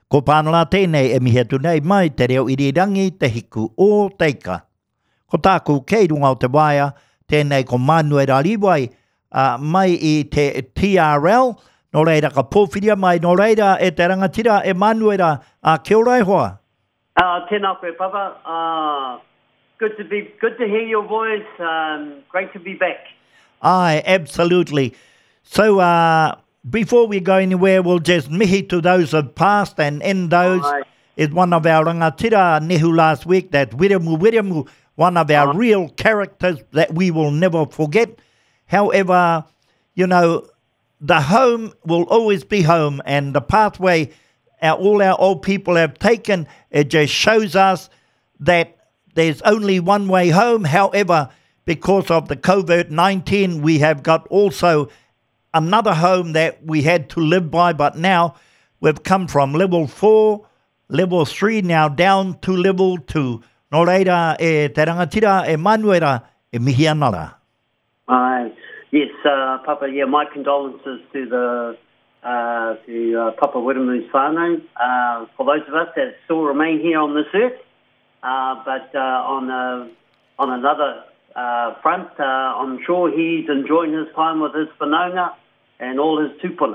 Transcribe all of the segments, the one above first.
Ko pānala tēnei e mihe tunei mai te reo irirangi te hiku o teika. Ko tāku kei runga o te waia, tēnei ko Manuela Liwai, mai I te TRL, no reira ka pōwhiria mai, no reira e te rangatira e Manuela, kia ora e hoa. Tēnā koe, Papa. Good to hear your voice. Great to be back. Aye, absolutely. So, before we go anywhere, we'll just mihi to those of past, and in those is one of our rangatira nehu last week, that Wiremu, one of our real characters that we will never forget. However, you know, the home will always be home, and the pathway all our old people have taken, it just shows us that there's only one way home. However, because of the COVID-19, we have got also another home that we had to live by, but now we've come from level 4, level 3, now down to level 2. Nō reira e te rangatira e Manuela e mihi anara. Yes, Papa, my condolences to Papa Wiremu's whānau, for those of us that still remain here on this earth, but on another front, I'm sure he's enjoying his time with his whanaunga and all his tūpuna.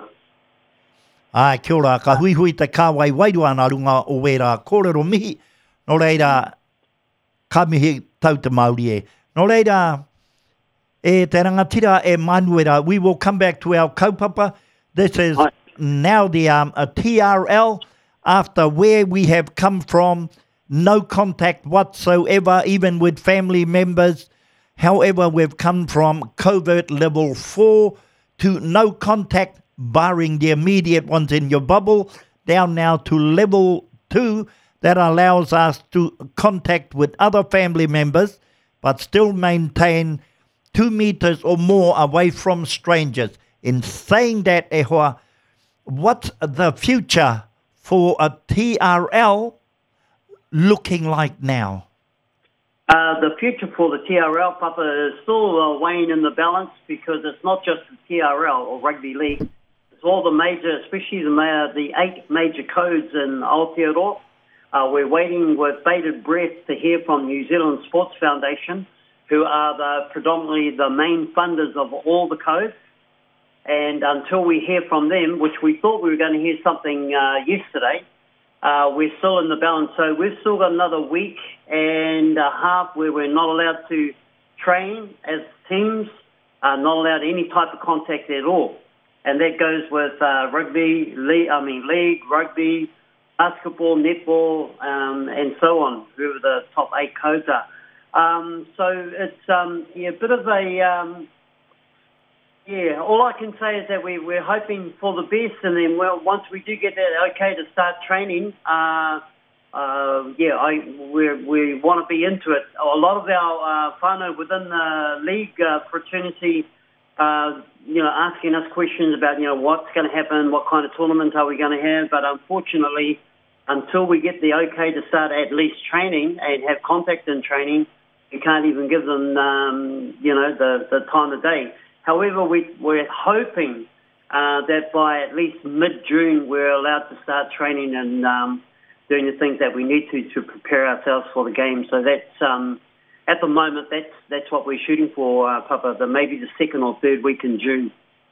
Ai, kia ora, ka hui te kāwai wairua nā runga o wera kōrero mihi, nō reira, ka mihi tau te Māori e. Nō reira, e te rangatira e Manuela, we will come back to our kaupapa. This is now the TRL, after where we have come from, no contact whatsoever, even with family members. However, we've come from COVID level 4 to no contact, barring the immediate ones in your bubble, down now to level 2, that allows us to contact with other family members, but still maintain 2 meters or more away from strangers. In saying that, e hoa, what's the future for a TRL looking like now? The future for the TRL, Papa, is still weighing in the balance, because it's not just the TRL or rugby league. It's all the major, especially the 8 major codes in Aotearoa. We're waiting with bated breath to hear from New Zealand Sports Foundation, who are predominantly the main funders of all the codes. And until we hear from them, which we thought we were going to hear something yesterday, we're still in the balance. So we've still got another week and a half where we're not allowed to train as teams, not allowed any type of contact at all. And that goes with league, rugby, basketball, netball, and so on, whoever the top 8 codes are. So it's a bit of a... all I can say is that we're hoping for the best, and then once we do get that okay to start training, we want to be into it. A lot of our whānau within the league fraternity, asking us questions about, what's going to happen, what kind of tournament are we going to have, but unfortunately, until we get the okay to start at least training and have contact in training, we can't even give them, the time of day. However, we're hoping that by at least mid-June we're allowed to start training and doing the things that we need to prepare ourselves for the game. So that's at the moment that's what we're shooting for, Papa. Maybe the 2nd or 3rd week in June.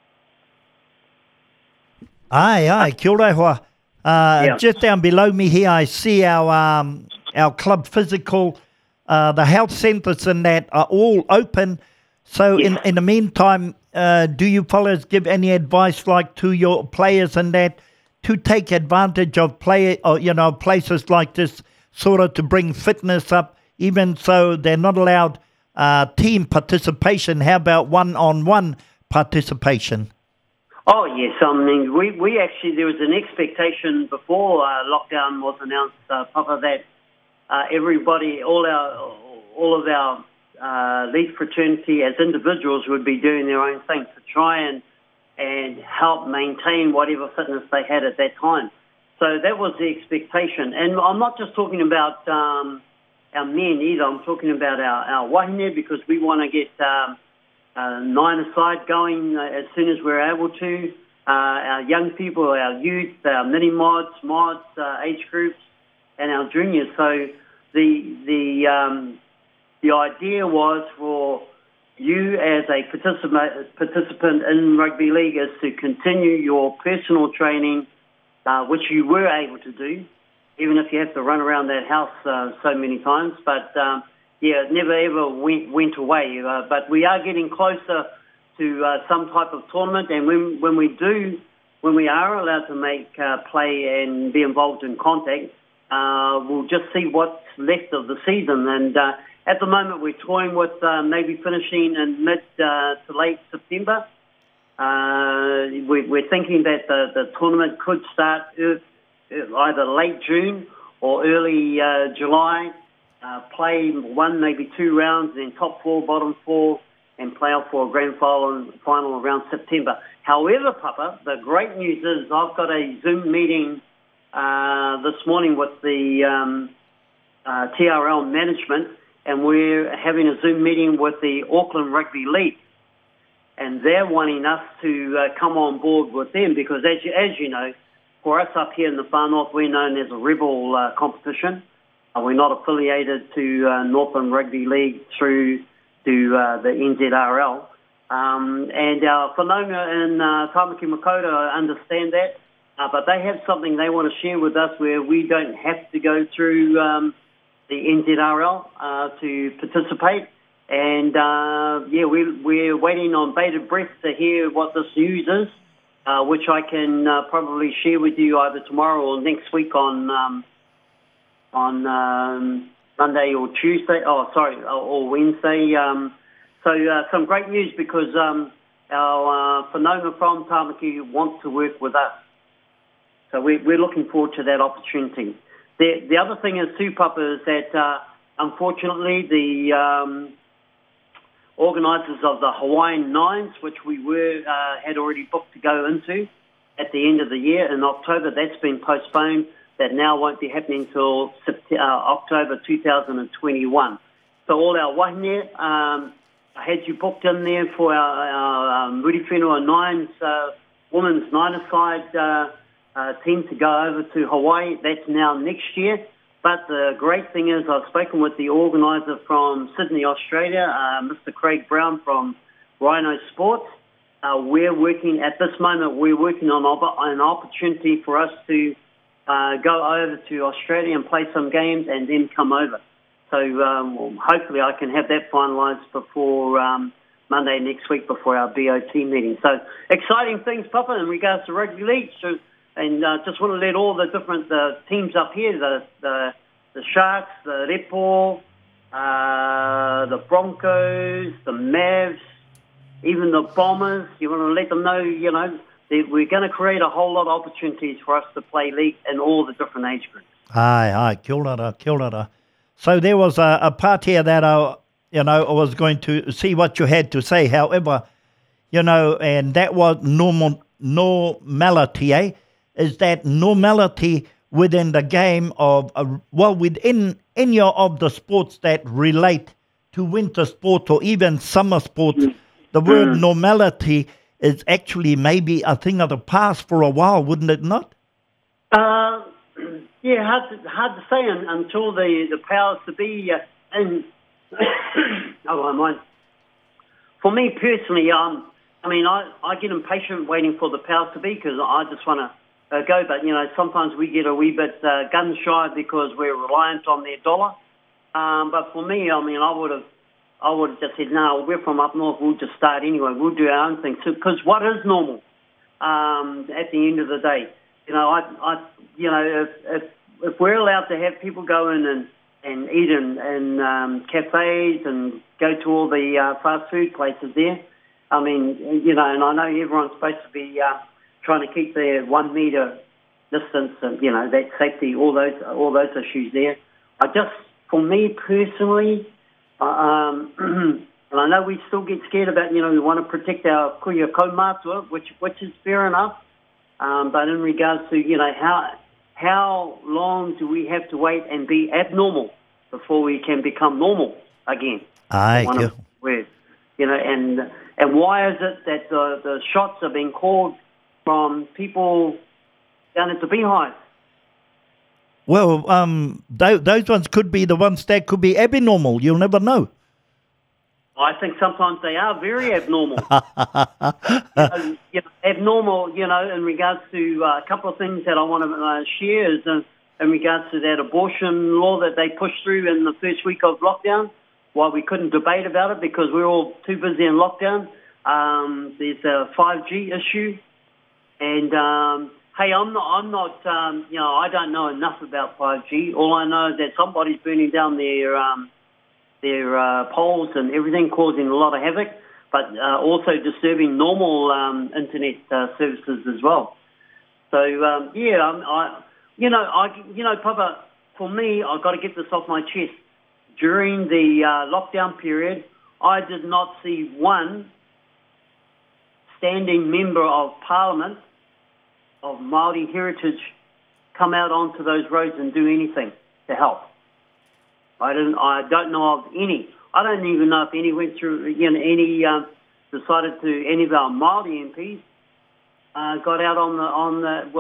Aye, kia ora hoa. Just down below me here, I see our club physical, the health centres and that are all open. So in the meantime, do you fellas give any advice like to your players and that to take advantage of places like this, sort of to bring fitness up, even so they're not allowed team participation? How about one-on-one participation? Oh, yes. I mean, we actually, there was an expectation before lockdown was announced, Papa, that everybody, all of our league fraternity as individuals would be doing their own thing to try and help maintain whatever fitness they had at that time. So that was the expectation. And I'm not just talking about our men either. I'm talking about our wahine, because we want to get 9-a-side going as soon as we're able to. our young people, our youth, our mini mods, age groups, and our juniors. So the idea was for you as a participant in rugby league is to continue your personal training, which you were able to do, even if you have to run around that house so many times. But it never ever went away. But we are getting closer to some type of tournament, and when we are allowed to make play and be involved in contact, we'll just see what's left of the season. And at the moment, we're toying with maybe finishing in mid to late September. We're thinking that the tournament could start either late June or early July. Play one, maybe 2 rounds, then top 4, bottom 4, and play off for a grand final around September. However, Papa, the great news is I've got a Zoom meeting this morning with the TRL management, and we're having a Zoom meeting with the Auckland Rugby League. And they're wanting us to come on board with them because, as you know, for us up here in the Far North, we're known as a rebel competition. We're not affiliated to Northland Rugby League through to the NZRL. And our whanaunga in Tamaki Makaurau understand that, but they have something they want to share with us where we don't have to go through the NZRL to participate. And, we're waiting on bated breath to hear what this news is, which I can probably share with you either tomorrow or next week on Monday or Tuesday. Or Wednesday. So some great news because our whanaunga from Tamaki want to work with us. So we're looking forward to that opportunity. The other thing is too, Papa, is that unfortunately the organisers of the Hawaiian Nines, which we had already booked to go into at the end of the year in October, that's been postponed. That now won't be happening until October 2021. So all our wahine, I had you booked in there for our Muri Whenua Nines women's nine-a-side team to go over to Hawaii. That's now next year. But the great thing is I've spoken with the organiser from Sydney, Australia, Mr. Craig Brown from Rhino Sports. We're working on an opportunity for us to go over to Australia and play some games and then come over. So hopefully I can have that finalised before Monday next week before our BOT meeting. So exciting things, Papa, in regards to rugby league. So, and just want to let all the different teams up here, the Sharks, the Repo, the Broncos, the Mavs, even the Bombers, you want to let them know, we're going to create a whole lot of opportunities for us to play league in all the different age groups. Aye, kia ora. So there was a part here that I was going to see what you had to say. However, and that was normality, eh? Is that normality within the game of, within any of the sports that relate to winter sports or even summer sports, the word normality is actually maybe a thing of the past for a while, wouldn't it not? Hard to say until the powers to be For me personally, I get impatient waiting for the powers to be because I just want to go. But sometimes we get a wee bit gun shy because we're reliant on their dollar. But for me, I would have just said, no, we're from up north, we'll just start anyway, we'll do our own thing. Because what is normal at the end of the day? If we're allowed to have people go in and eat in cafes and go to all the fast food places there, and I know everyone's supposed to be trying to keep their 1 metre distance and, that safety, all those issues there. For me personally, and I know we still get scared about, we want to protect our kuia kaumātua, which is fair enough. But in regards to, how long do we have to wait and be abnormal before we can become normal again? Aye, and why is it that the shots are being called from people down at the Beehive. Well, those ones could be the ones that could be abnormal. You'll never know. I think sometimes they are very abnormal. Abnormal, in regards to a couple of things that I want to share is in regards to that abortion law that they pushed through in the first week of lockdown. Why we couldn't debate about it because we were all too busy in lockdown. There's a 5G issue, and hey, I'm not. I don't know enough about 5G. All I know is that somebody's burning down their poles and everything, causing a lot of havoc, but also disturbing normal internet services as well. So Papa, for me, I've got to get this off my chest. During the lockdown period, I did not see one standing member of Parliament of Māori heritage come out onto those roads and do anything to help. I don't know of any. I don't even know if any went through. Any decided to. Any of our Māori MPs got out on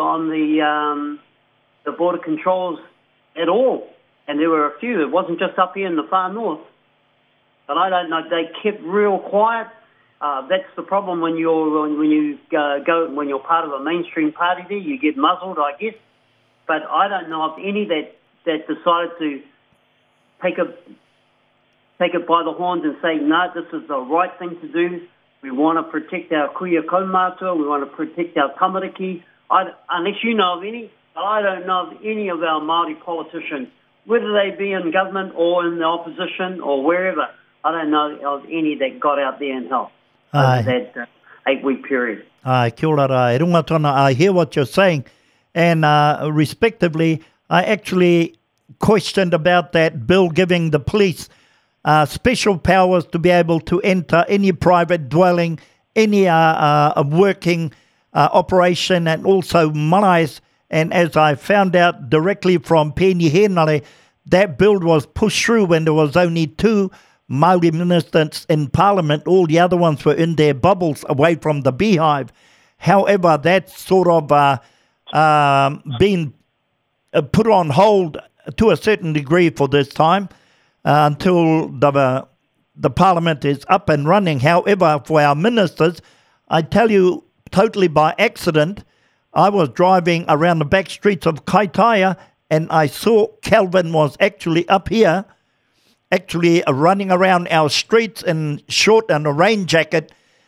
the border controls at all. And there were a few. It wasn't just up here in the far north. But I don't know. They kept real quiet. That's the problem when you're part of a mainstream party. There, you get muzzled, I guess. But I don't know of any that decided to take it by the horns and say, no, this is the right thing to do. We want to protect our kuia kaumātua. We want to protect our tamariki. Unless you know of any, I don't know of any of our Māori politicians, whether they be in government or in the opposition or wherever. I don't know of any that got out there and helped over that 8-week period. Kia ora rā, e runga tōna, I hear what you're saying. And respectively, I actually questioned about that bill giving the police special powers to be able to enter any private dwelling, any working operation, and also maraes. And as I found out directly from Pēni Henare, that bill was pushed through when there was only 2 Māori ministers in Parliament. All the other ones were in their bubbles away from the Beehive. However, that's sort of been put on hold to a certain degree for this time until the Parliament is up and running. However, for our ministers, I tell you, totally by accident, I was driving around the back streets of Kaitaia and I saw Kelvin was actually up here, actually running around our streets in short and a rain jacket,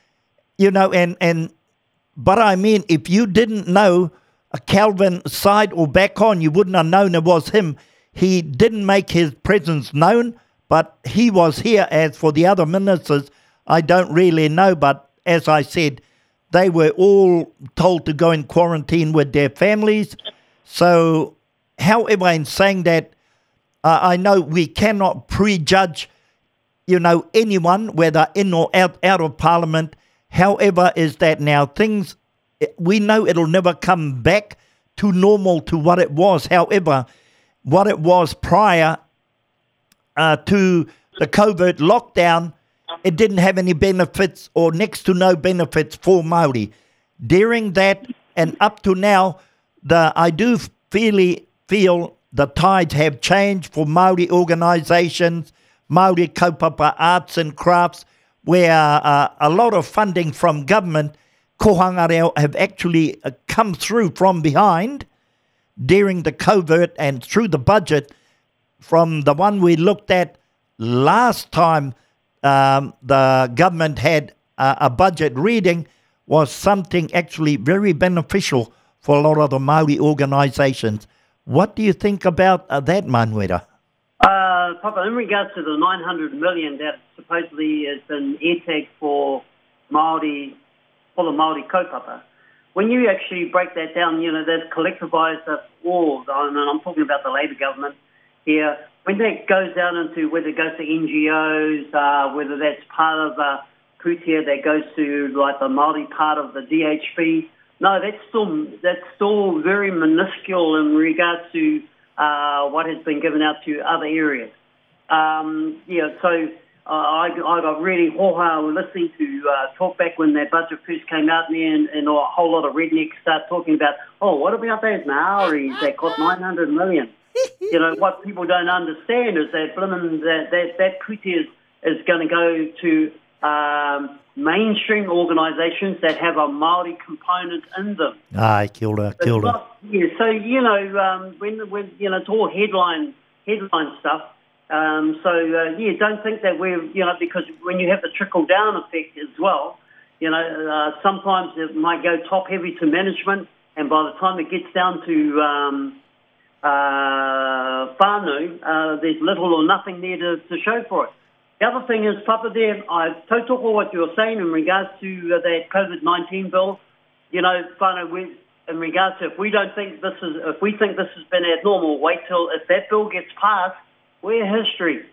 but I mean, if you didn't know Kelvin side or back on, you wouldn't have known it was him. He didn't make his presence known, but he was here. As for the other ministers, I don't really know, but as I said, they were all told to go in quarantine with their families. So, however, in saying that, I know we cannot prejudge, anyone, whether in or out of Parliament. However, is that now things, we know it'll never come back to normal to what it was. However, what it was prior to the COVID lockdown, it didn't have any benefits or next to no benefits for Māori. During that and up to now, I do feel the tides have changed for Māori organisations, Māori kaupapa arts and crafts, where a lot of funding from government, kohanga reo, have actually come through from behind during the COVID and through the budget. From the one we looked at last time, the government had a budget reading, was something actually very beneficial for a lot of the Māori organisations. What do you think about that, Manuela? Papa, in regards to the 900 million that supposedly has been air-tagged for the Māori kaupapa, when you actually break that down, they've collectivised us all, and I'm talking about the Labour government here, when that goes out into whether it goes to NGOs, whether that's part of Kutia that goes to like the Māori part of the DHB, no, that's still very minuscule in regards to what has been given out to other areas. So I got really hoha listening to talk back when that budget first came out there, and a whole lot of rednecks start talking about, oh, what about those Maoris that got 900 million? You know, what people don't understand is that that puti is going to go to mainstream organisations that have a Māori component in them. Aye, kia ora, kia ora. So, you know, when you know, it's all headline stuff. Don't think that we're, you know, because when you have the trickle-down effect as well, you know, sometimes it might go top-heavy to management, and by the time it gets down to whānau, there's little or nothing there to show for it. The other thing is, Papa, there, I tautoko what you were saying in regards to that COVID-19 bill. You know, whānau, in regards to if we think this has been abnormal, wait till if that bill gets passed. We're history,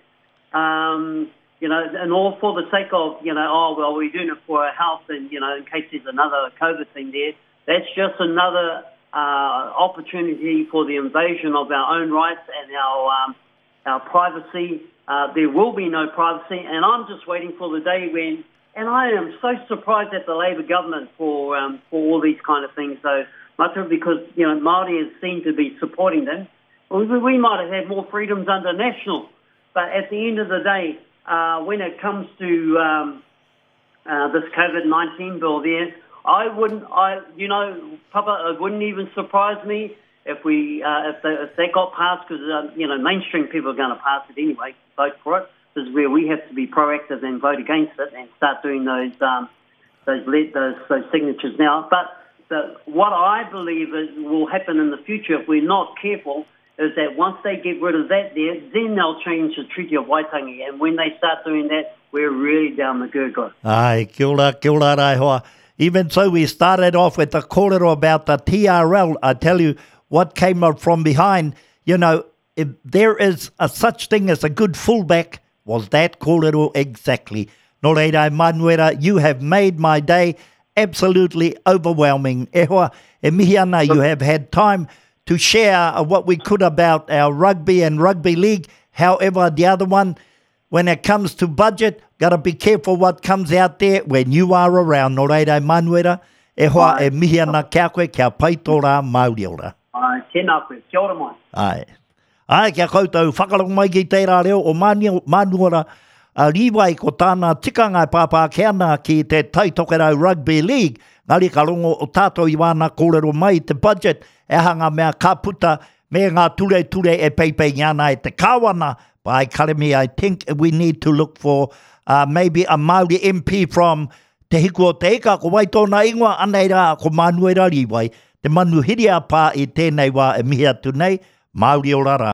you know, and all for the sake of, you know, oh, well, we're doing it for our health and, you know, in case there's another COVID thing there. That's just another opportunity for the invasion of our own rights and our privacy. There will be no privacy, and I'm just waiting for the day when, and I am so surprised at the Labour government for all these kind of things, though, because, you know, Māori is seen to be supporting them. We might have had more freedoms under National, but at the end of the day, when it comes to this COVID-19 bill there, you know, Papa, it wouldn't even surprise me if they got passed, because, you know, mainstream people are going to pass it anyway, vote for it. This is where we have to be proactive and vote against it and start doing those signatures now. But what I believe will happen in the future, if we're not careful, is that once they get rid of that there, then they'll change the Treaty of Waitangi. And when they start doing that, we're really down the gurgo. Aye, kia ora rai hoa. Even so, we started off with the kōrero about the TRL. I tell you, what came up from behind, you know, if there is a such thing as a good fullback, was that kōrero exactly. Nō reira, Manuera, you have made my day absolutely overwhelming. E hoa, e mihi ana, you have had time to share what we could about our rugby and rugby league. However, the other one, when it comes to budget, got to be careful what comes out there when you are around. Nō reira, Manuera, e hoa, e mihi ana kia koe, kia pai tō rā Māori ora. Tēnā koe, kia ora mai. Ai, kia koutou, whakarong mai ki tērā reo o Manuera, riwai ko tāna tikanga pāpā keana ki te Taitokerau Rugby League, ngari ka rongo o tātou i wāna kōrero mai te budget, e hanga mea ka puta me ngā ture e peipei ngana e te kāwana. By Karemi, I think we need to look for maybe a Māori MP from Te Hiku o Te Eka, ko wai tōna ingoa, anei rā ko Manuera riwai, te manuhiria pā i tēnei wā e mihi atu nei, Māori ora rā.